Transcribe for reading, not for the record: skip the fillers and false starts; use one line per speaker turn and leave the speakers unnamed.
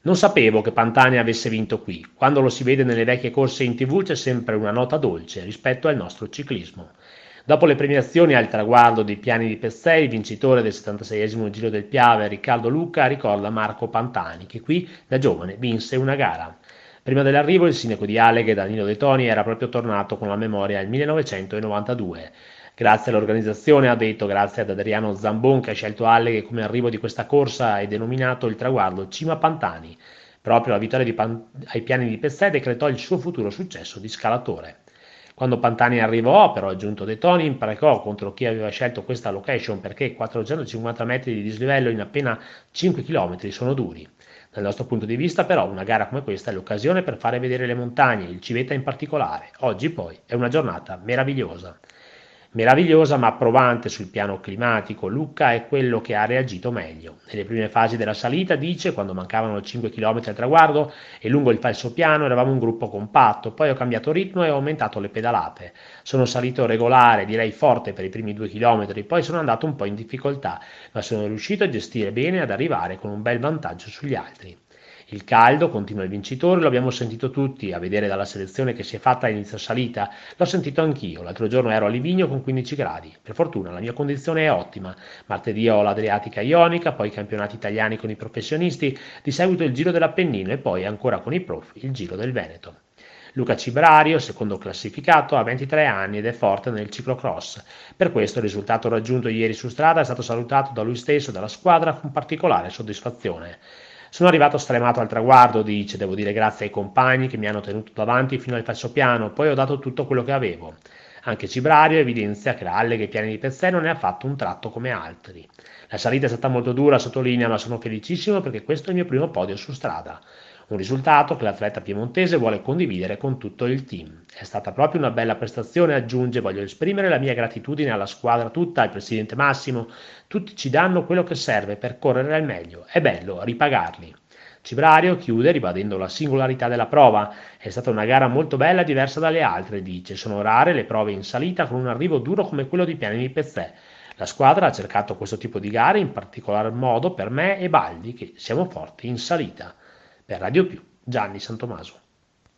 Non sapevo che Pantani avesse vinto qui. Quando lo si vede nelle vecchie corse in TV c'è sempre una nota dolce rispetto al nostro ciclismo. Dopo le premiazioni al traguardo dei piani di Pezzè, il vincitore del 76esimo Giro del Piave, Riccardo Luca, ricorda Marco Pantani, che qui da giovane vinse una gara. Prima dell'arrivo il sindaco di Alleghe, Danilo De Toni, era proprio tornato con la memoria al 1992. Grazie all'organizzazione, ha detto, grazie ad Adriano Zambon che ha scelto Alleghe come arrivo di questa corsa e denominato il traguardo Cima Pantani. Proprio la vittoria ai piani di Pezzè decretò il suo futuro successo di scalatore. Quando Pantani arrivò, però, aggiunto De Toni, imprecò contro chi aveva scelto questa location perché 450 metri di dislivello in appena 5 km sono duri. Dal nostro punto di vista, però, una gara come questa è l'occasione per fare vedere le montagne, il Civetta in particolare. Oggi, poi, è una giornata meravigliosa. Meravigliosa ma provante sul piano climatico, Lucca è quello che ha reagito meglio. Nelle prime fasi della salita, dice, quando mancavano 5 km al traguardo e lungo il falsopiano eravamo un gruppo compatto, poi ho cambiato ritmo e ho aumentato le pedalate. Sono salito regolare, direi forte per i primi 2 chilometri, poi sono andato un po' in difficoltà, ma sono riuscito a gestire bene e ad arrivare con un bel vantaggio sugli altri. Il caldo, continua il vincitore, lo abbiamo sentito tutti, a vedere dalla selezione che si è fatta a inizio salita, l'ho sentito anch'io, l'altro giorno ero a Livigno con 15 gradi, per fortuna la mia condizione è ottima, martedì ho l'Adriatica Ionica, poi i campionati italiani con i professionisti, di seguito il Giro dell'Appennino e poi ancora con i prof il Giro del Veneto. Luca Cibrario, secondo classificato, ha 23 anni ed è forte nel ciclocross. Per questo il risultato raggiunto ieri su strada è stato salutato da lui stesso e dalla squadra con particolare soddisfazione. Sono arrivato stremato al traguardo, dice, devo dire grazie ai compagni che mi hanno tenuto davanti fino al falsopiano, poi ho dato tutto quello che avevo. Anche Cibrario evidenzia che la Alleghe Piani di Pezzè non ne ha fatto un tratto come altri. La salita è stata molto dura, sottolinea, ma sono felicissimo perché questo è il mio primo podio su strada. Un risultato che l'atleta piemontese vuole condividere con tutto il team. È stata proprio una bella prestazione, aggiunge, voglio esprimere la mia gratitudine alla squadra tutta, al presidente Massimo, tutti ci danno quello che serve per correre al meglio, è bello ripagarli. Cibrario chiude ribadendo la singolarità della prova, è stata una gara molto bella e diversa dalle altre, dice, sono rare le prove in salita con un arrivo duro come quello di Piani di Pezzè. La squadra ha cercato questo tipo di gare in particolar modo per me e Baldi, che siamo forti in salita. Per Radio Più, Gianni Santomaso.